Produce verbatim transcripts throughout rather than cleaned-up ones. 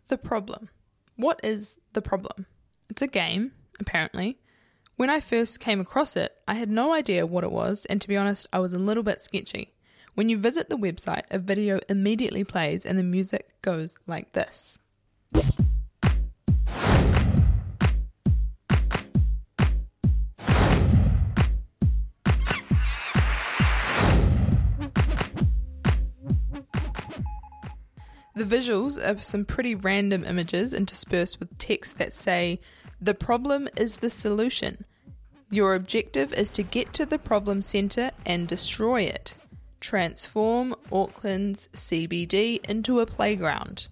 The Problem. What is The Problem? It's a game, apparently. When I first came across it, I had no idea what it was, and to be honest, I was a little bit sketchy. When you visit the website, a video immediately plays and the music goes like this. The visuals are some pretty random images interspersed with text that say, "The problem is the solution. Your objective is to get to the problem centre and destroy it. Transform Auckland's C B D into a playground."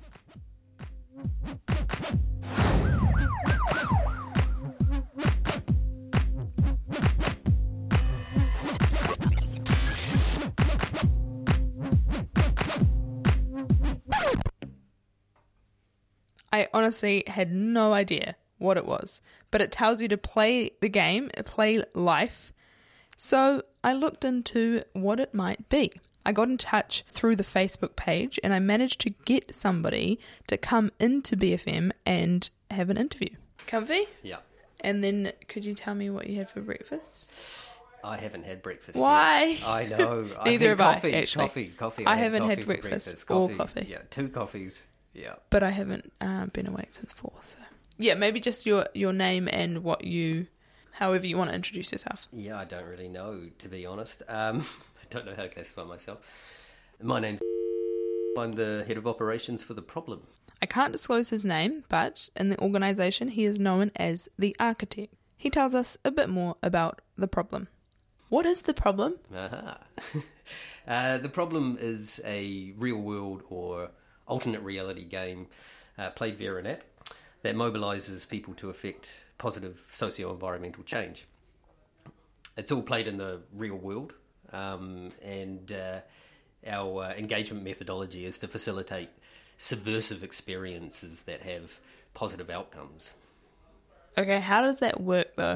I honestly had no idea what it was, but it tells you to play the game, play life. So I looked into what it might be. I got in touch through the Facebook page and I managed to get somebody to come into B F M and have an interview. Comfy? Yeah. And then could you tell me what you had for breakfast? I haven't had breakfast Why? yet. I know. Neither have coffee, I, actually. Coffee, coffee. I had haven't coffee had for breakfast, breakfast. or Coffee, coffee. Yeah, two coffees. Yeah. But I haven't uh, been awake since four, so... Yeah, maybe just your, your name and what you... However you want to introduce yourself. Yeah, I don't really know, to be honest. Um, I don't know how to classify myself. My name's... I'm the head of operations for The Problem. I can't disclose his name, but in the organisation he is known as the Architect. He tells us a bit more about The Problem. What is The Problem? Aha. uh, the Problem is a real-world or alternate reality game uh, played via an app that mobilises people to effect positive socio-environmental change. It's all played in the real world, um, and uh, our uh, engagement methodology is to facilitate subversive experiences that have positive outcomes. Okay, how does that work though?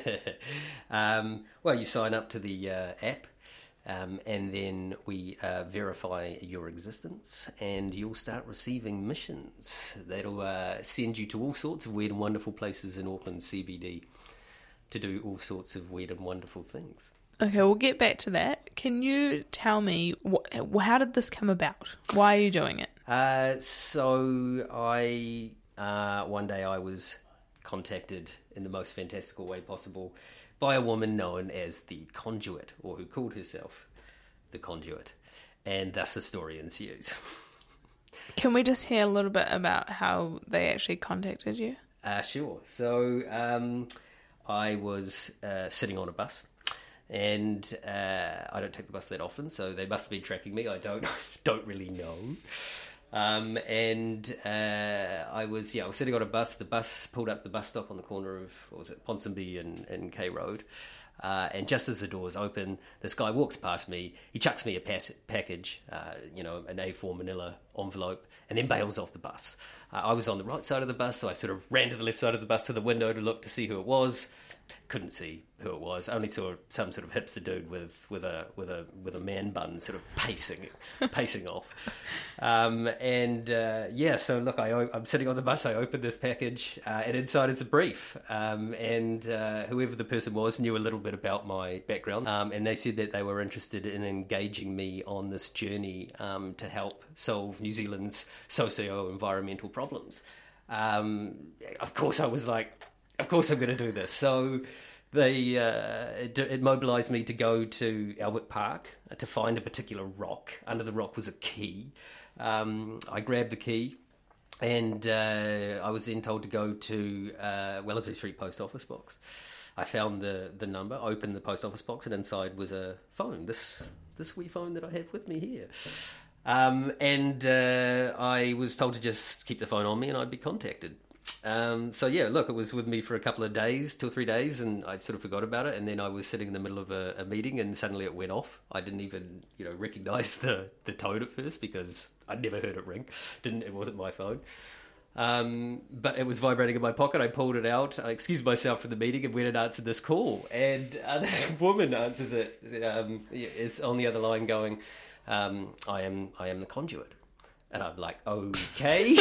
um, well, you sign up to the uh, app, um, and then we uh, verify your existence, and you'll start receiving missions that'll uh, send you to all sorts of weird and wonderful places in Auckland C B D to do all sorts of weird and wonderful things. Okay, we'll get back to that. Can you tell me, wh- how did this come about? Why are you doing it? Uh, so I, uh, one day I was contacted in the most fantastical way possible by a woman known as the Conduit, or who called herself the Conduit, and thus the story ensues. Can we just hear a little bit about how they actually contacted you? Uh, sure. So um, I was uh, sitting on a bus, and uh, I don't take the bus that often, so they must have been tracking me. I don't don't really know. Um, and uh, I was, yeah, I was sitting on a bus. The bus pulled up the bus stop on the corner of, what was it, Ponsonby and, and K Road. Uh, and just as the doors open, this guy walks past me. He chucks me a pass- package, uh, you know, an A four manila envelope, and then bails off the bus. Uh, I was on the right side of the bus, so I sort of ran to the left side of the bus to the window to look to see who it was. Couldn't see who it was. Only saw some sort of hipster dude with, with a with a with a man bun, sort of pacing pacing off. Um, and uh, yeah, so look, I, I'm sitting on the bus. I opened this package, uh, and inside is a brief. Um, and uh, whoever the person was knew a little bit about my background, um, and they said that they were interested in engaging me on this journey um, to help solve New Zealand's socio-environmental problems. Um, of course, I was like, of course I'm going to do this. So they uh, it, it mobilised me to go to Albert Park uh, to find a particular rock. Under the rock was a key. Um, I grabbed the key, and uh, I was then told to go to uh, Wellesley Street Post Office box. I found the, the number, opened the post office box, and inside was a phone, this this wee phone that I have with me here. Um, and uh, I was told to just keep the phone on me and I'd be contacted. Um, so yeah, look, it was with me for a couple of days, two or three days, and I sort of forgot about it. And then I was sitting in the middle of a, a meeting, and suddenly it went off. I didn't even, you know, recognise the, the tone at first because I'd never heard it ring. Didn't it wasn't my phone. Um, but it was vibrating in my pocket. I pulled it out. I excused myself from the meeting and went and answered this call. And uh, this woman answers it. Um, it's on the other line, going, um, "I am, I am the Conduit." And I'm like, okay,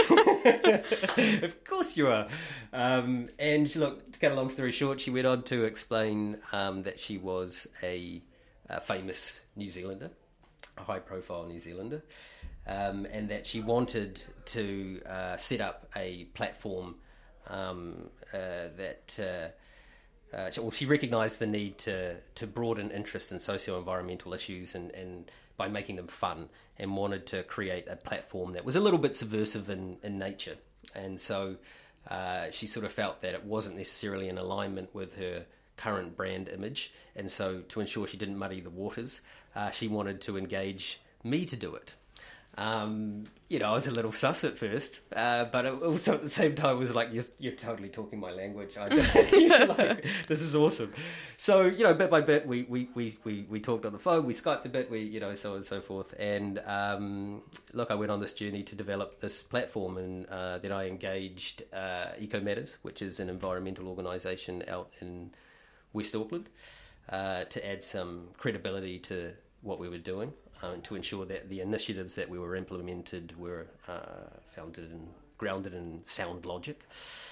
of course you are. Um, and look, to cut a long story short, she went on to explain um, that she was a, a famous New Zealander, a high-profile New Zealander, um, and that she wanted to uh, set up a platform um, uh, that... Uh, Uh, well, she recognised the need to, to broaden interest in socio-environmental issues and, and by making them fun, and wanted to create a platform that was a little bit subversive in, in nature. And so uh, she sort of felt that it wasn't necessarily in alignment with her current brand image. And so to ensure she didn't muddy the waters, uh, she wanted to engage me to do it. Um, you know, I was a little sus at first, uh, but it also at the same time was like, you're, you're totally talking my language. I, you know, like, this is awesome. So, you know, bit by bit, we, we, we, we, we talked on the phone, we Skyped a bit, we, you know, so on and so forth. And um, look, I went on this journey to develop this platform, and uh, then I engaged uh, Eco Matters, which is an environmental organisation out in West Auckland, uh, to add some credibility to what we were doing. Um, to ensure that the initiatives that we were implemented were uh, founded and grounded in sound logic.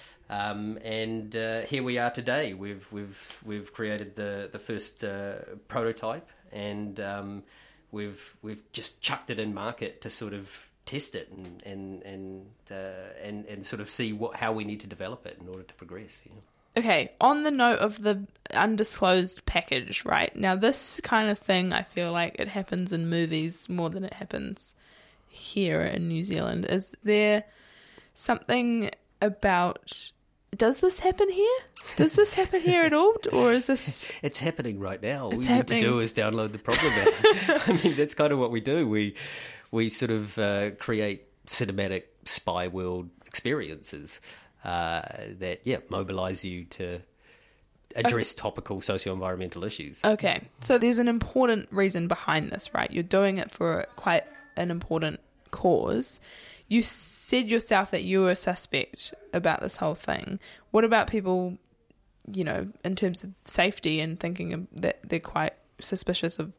Um, and uh, here we are today. We've we've we've created the the first uh, prototype, and um, we've we've just chucked it in market to sort of test it and and and uh, and, and sort of see what how we need to develop it in order to progress. You know? Okay, on the note of the undisclosed package, right? Now, this kind of thing, I feel like it happens in movies more than it happens here in New Zealand. Is there something about... Does this happen here? Does this happen here at all? Or is this... It's happening right now. All It's we happening. need to do is download the problem app. I mean, that's kind of what we do. We, we sort of uh, create cinematic spy world experiences. Uh, that, yeah, mobilise you to address okay. topical socio-environmental issues. Okay, so there's an important reason behind this, right? You're doing it for quite an important cause. You said yourself that you were suspect about this whole thing. What about people, you know, in terms of safety and thinking that they're quite suspicious of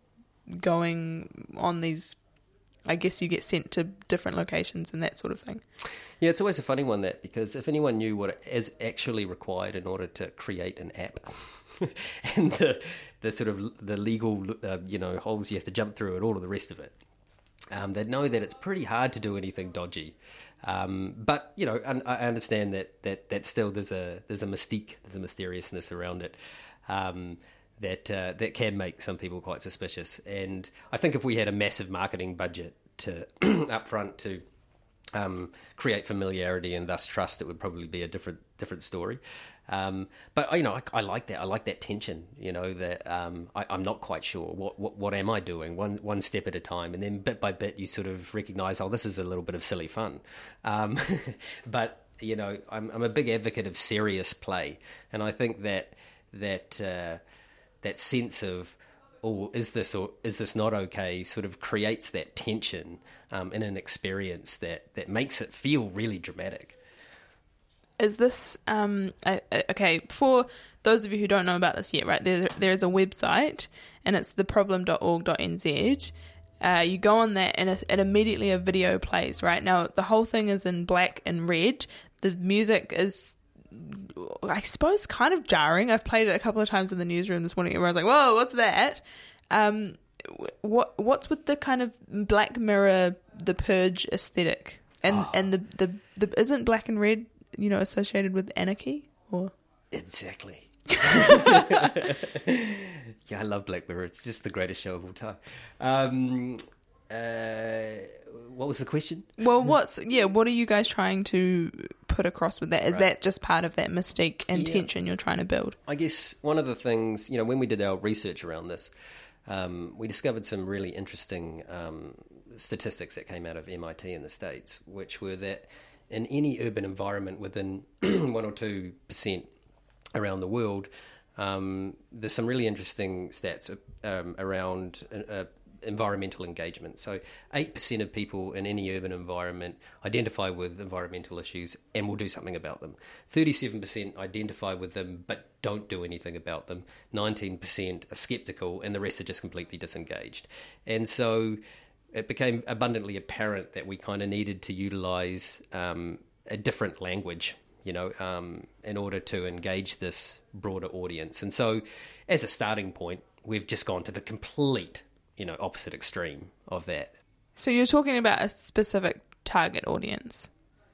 going on these... I guess you get sent to different locations and that sort of thing. Yeah, it's always a funny one, that, because if anyone knew what is actually required in order to create an app and the the sort of the legal uh, you know holes you have to jump through and all of the rest of it, um, they'd know that it's pretty hard to do anything dodgy. Um, but you know, I, I understand that that that still there's a there's a mystique, there's a mysteriousness around it. Um, that uh, that can make some people quite suspicious. And I think if we had a massive marketing budget to up front to um, create familiarity and thus trust, it would probably be a different different story. Um, but, you know, I, I like that. I like that tension, you know, that um, I, I'm not quite sure. What, what what am I doing? One one step at a time. And then bit by bit, you sort of recognise, oh, this is a little bit of silly fun. Um, but, you know, I'm, I'm a big advocate of serious play. And I think that... that uh, that sense of, oh, is this or is this not okay, sort of creates that tension um, in an experience that, that makes it feel really dramatic. Is this, um, uh, okay, for those of you who don't know about this yet, right, there there is a website, and it's the problem dot org dot n z. Uh, you go on that, and it, it immediately a video plays, right? Now, the whole thing is in black and red. The music is... I suppose kind of jarring. I've played it a couple of times in the newsroom this morning. Everyone's like, "Whoa, what's that?" Um, what what's with the kind of Black Mirror, The Purge aesthetic, and oh. and the, the the isn't black and red, you know, associated with anarchy or exactly. Yeah, I love Black Mirror. It's just the greatest show of all time. Um, uh, what was the question? Well, what's yeah? What are you guys trying to put across with that? Is right. that just part of that mystique and yeah. tension you're trying to build? I guess one of the things, you know, when we did our research around this, um, we discovered some really interesting um, statistics that came out of M I T in the States, which were that in any urban environment within one or two percent around the world, um, there's some really interesting stats um, around uh, environmental engagement. So eight percent of people in any urban environment identify with environmental issues and will do something about them. thirty-seven percent identify with them but don't do anything about them. nineteen percent are sceptical, and the rest are just completely disengaged. And so it became abundantly apparent that we kind of needed to utilize um, a different language, you know, um, in order to engage this broader audience. And so as a starting point, we've just gone to the complete, you know, opposite extreme of that. So you're talking about a specific target audience.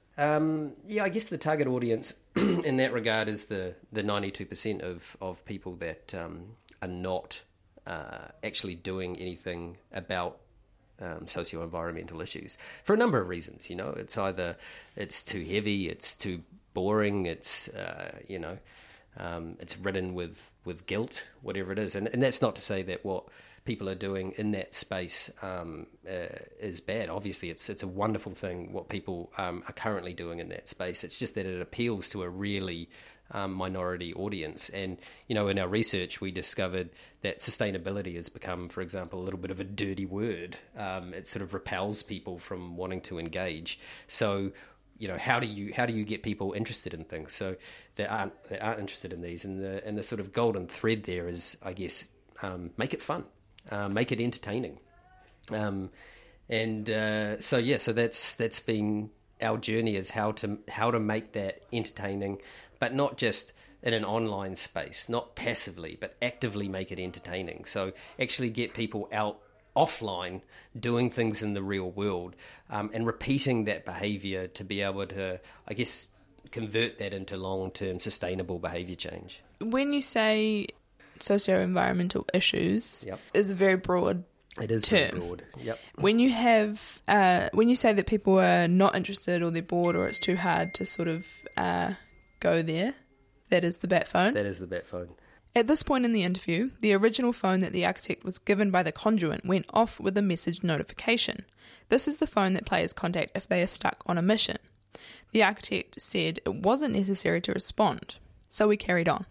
Um, yeah, I guess the target audience in that regard is the, the ninety-two percent of, of people that um, are not uh, actually doing anything about um, socio-environmental issues for a number of reasons. You know, it's either it's too heavy, it's too boring, it's, uh, you know, um, it's ridden with, with guilt, whatever it is. And, and that's not to say that what people are doing in that space um, uh, is bad. Obviously, it's it's a wonderful thing what people um, are currently doing in that space. It's just that it appeals to a really um, minority audience. And, you know, in our research, we discovered that sustainability has become, for example, a little bit of a dirty word. Um, it sort of repels people from wanting to engage. So, you know, how do you how do you get people interested in things? So they aren't they aren't interested in these. And the and the sort of golden thread there is, I guess, um, make it fun. Uh, make it entertaining, um, and uh, so yeah, so that's that's been our journey, is how to how to make that entertaining, but not just in an online space, not passively, but actively make it entertaining. So actually get people out offline doing things in the real world, um, and repeating that behaviour to be able to, I guess, convert that into long-term sustainable behaviour change. When you say socio-environmental issues, yep. is a very broad it is term. Very broad. Yep. When you have, uh, when you say that people are not interested or they're bored or it's too hard to sort of uh, go there, that is the bat phone. That is the bat phone. At this point in the interview, the original phone that the architect was given by the conduit went off with a message notification. This is the phone that players contact if they are stuck on a mission. The architect said it wasn't necessary to respond, so we carried on.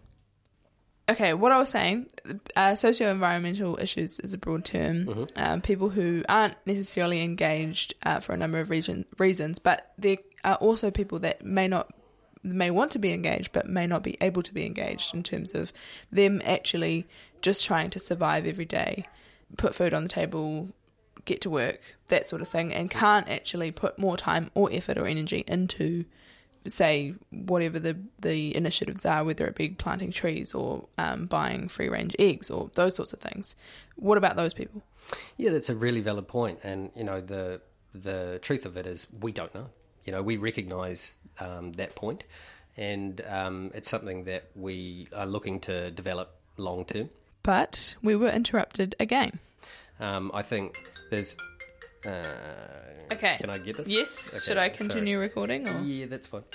Okay, what I was saying, uh, socio-environmental issues is a broad term. Mm-hmm. Um, people who aren't necessarily engaged uh, for a number of region, reasons, but there are also people that may not may want to be engaged but may not be able to be engaged, in terms of them actually just trying to survive every day, put food on the table, get to work, that sort of thing, and can't actually put more time or effort or energy into, say, whatever the, the initiatives are, whether it be planting trees or um, buying free-range eggs or those sorts of things. What about those people? Yeah, that's a really valid point. And, you know, the the truth of it is we don't know. You know, we recognise um, that point, and um, it's something that we are looking to develop long-term. But we were interrupted again. Um, I think there's... Uh, okay. Can I get this? Yes. Okay, Should I continue sorry. recording? Or? Yeah, that's fine.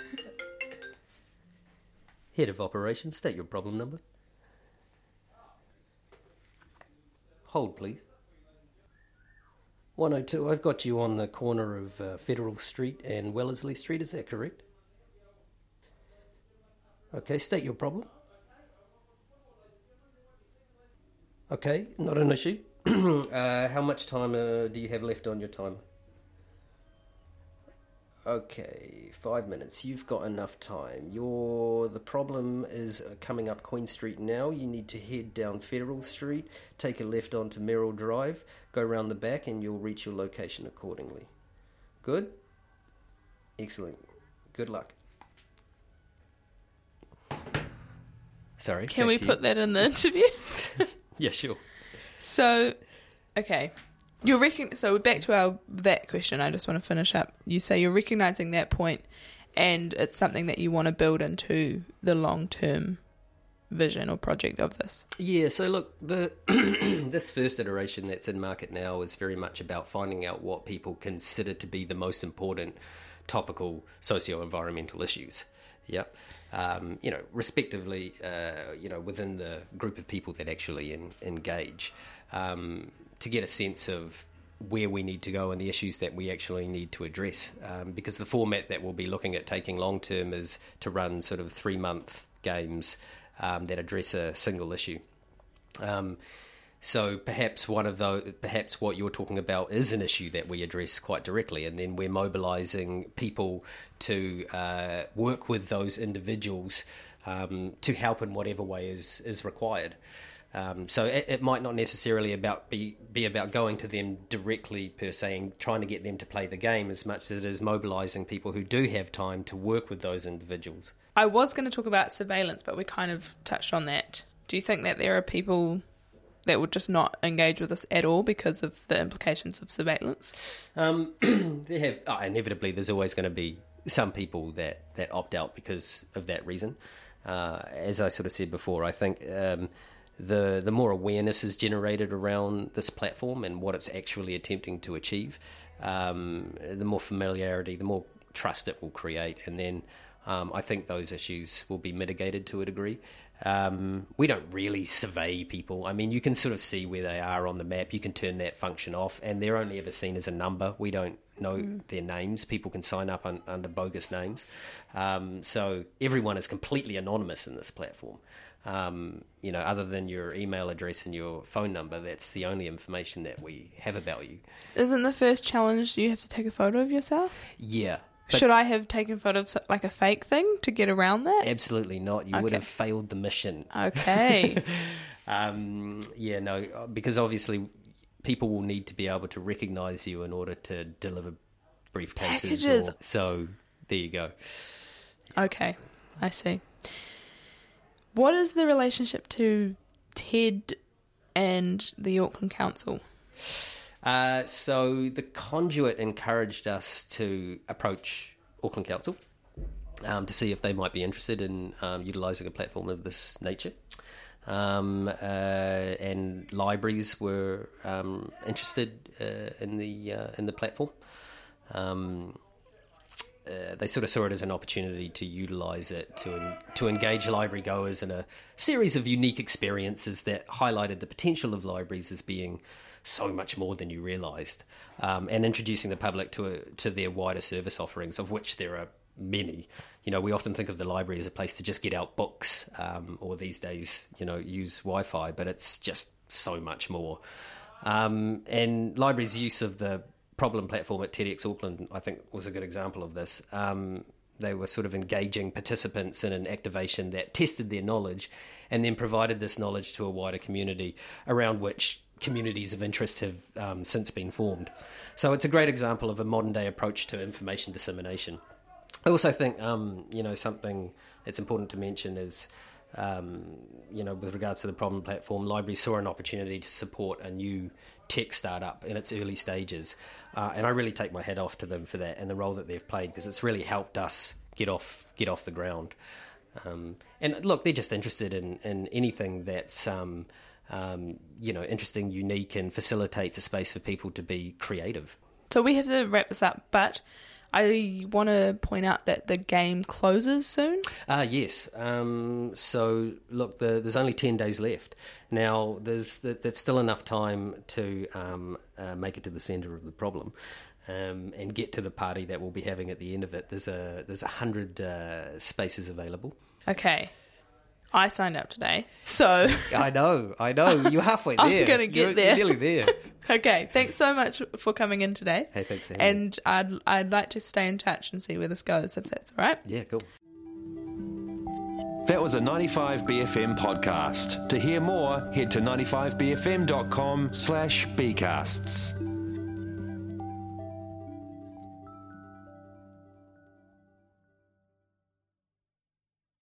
Head of operations, state your problem number. Hold, please. one oh two, I've got you on the corner of uh, Federal Street and Wellesley Street, is that correct? Okay, state your problem. Okay, not an issue. uh, how much time uh, do you have left on your timer? Okay, five minutes. You've got enough time. Your the problem is uh, coming up Queen Street now. You need to head down Federal Street, take a left onto Merrill Drive, go round the back, and you'll reach your location accordingly. Good? Excellent. Good luck. Sorry. Can we put that in the interview? Yeah, sure. So, okay. You're recon- so back to our that question, I just want to finish up. You say you're recognising that point, and it's something that you want to build into the long-term vision or project of this. Yeah, so look, the this first iteration that's in market now is very much about finding out what people consider to be the most important topical socio-environmental issues. Yep. Um, you know, respectively, uh, you know, within the group of people that actually in, engage, um, to get a sense of where we need to go and the issues that we actually need to address. Um, because the format that we'll be looking at taking long term is to run sort of three month games um, that address a single issue. Um, So perhaps one of those, perhaps what you're talking about is an issue that we address quite directly, and then we're mobilising people to uh, work with those individuals um, to help in whatever way is is required. Um, so it, it might not necessarily about be, be about going to them directly per se and trying to get them to play the game as much as it is mobilising people who do have time to work with those individuals. I was going to talk about surveillance, but we kind of touched on that. Do you think that there are people that would just not engage with us at all because of the implications of surveillance? Um, they have, oh, inevitably, there's always going to be some people that, that opt out because of that reason. Uh, as I sort of said before, I think um, the the more awareness is generated around this platform and what it's actually attempting to achieve, um, the more familiarity, the more trust it will create, and then um, I think those issues will be mitigated to a degree. Um, we don't really survey people. I mean, you can sort of see where they are on the map. You can turn that function off, and they're only ever seen as a number. We don't know mm. their names. People can sign up un- under bogus names. Um, so everyone is completely anonymous in this platform. Um, you know, other than your email address and your phone number, that's the only information that we have about you. Isn't the first challenge you have to take a photo of yourself? Yeah. But should I have taken photos like a fake thing to get around that? Absolutely not. You okay. would have failed the mission. Okay. um, yeah, no, because obviously people will need to be able to recognise you in order to deliver briefcases. Packages. Or, so there you go. Okay, I see. What is the relationship to TED and the Auckland Council? Uh, so the Conduit encouraged us to approach Auckland Council um, to see if they might be interested in um, utilising a platform of this nature. Um, uh, and libraries were um, interested uh, in the uh, in the platform. Um, uh, they sort of saw it as an opportunity to utilise it to to engage library goers in a series of unique experiences that highlighted the potential of libraries as being so much more than you realised, um, and introducing the public to a, to their wider service offerings, of which there are many. You know, we often think of the library as a place to just get out books, um, or these days, you know, use Wi-Fi, but it's just so much more. Um, and libraries' use of the problem platform at TEDx Auckland, I think, was a good example of this. Um, they were sort of engaging participants in an activation that tested their knowledge and then provided this knowledge to a wider community around which communities of interest have um, since been formed. So it's a great example of a modern day approach to information dissemination. I also think, um, you know, something that's important to mention is, um, you know, with regards to the problem platform, libraries saw an opportunity to support a new tech startup in its early stages. Uh, and I really take my hat off to them for that and the role that they've played, because it's really helped us get off get off the ground. Um, and look, they're just interested in, in anything that's, um, um, you know, interesting, unique, and facilitates a space for people to be creative. So we have to wrap this up, but I want to point out that the game closes soon. Ah, uh, yes. Um, so, look, the, there's only ten days left. Now, there's there's still enough time to um, uh, make it to the centre of the problem um, and get to the party that we'll be having at the end of it. There's a there's a hundred uh, spaces available. Okay. I signed up today, so... I know, I know. You're halfway there. I'm going to get you're, there. You're nearly there. Okay, thanks so much for coming in today. Hey, thanks for having me. And I'd, I'd like to stay in touch and see where this goes, if that's all right. Yeah, cool. That was a ninety-five B F M podcast. To hear more, head to ninety-five B F M dot com slash bcasts.